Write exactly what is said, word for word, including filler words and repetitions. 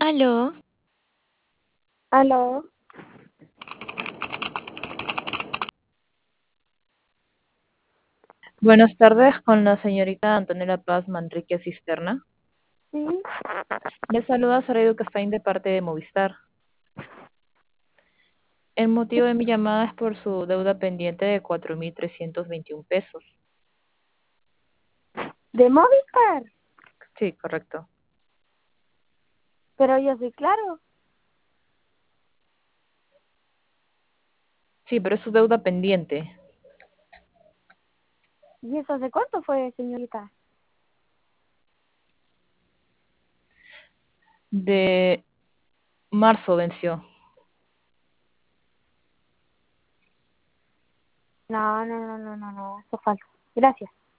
Aló, Aló, Buenas tardes con la señorita Antonella Paz Manrique Cisterna. sí, Le saluda Sara Educafain de parte de Movistar. El motivo de mi llamada es por su deuda pendiente de cuatro mil trescientos veintiún pesos. de Movistar, Sí, correcto. pero yo soy claro. Sí, pero es su deuda pendiente ¿Y eso hace cuánto fue, señorita? de marzo venció. No, no, no, no, no, no, eso es falso. Gracias.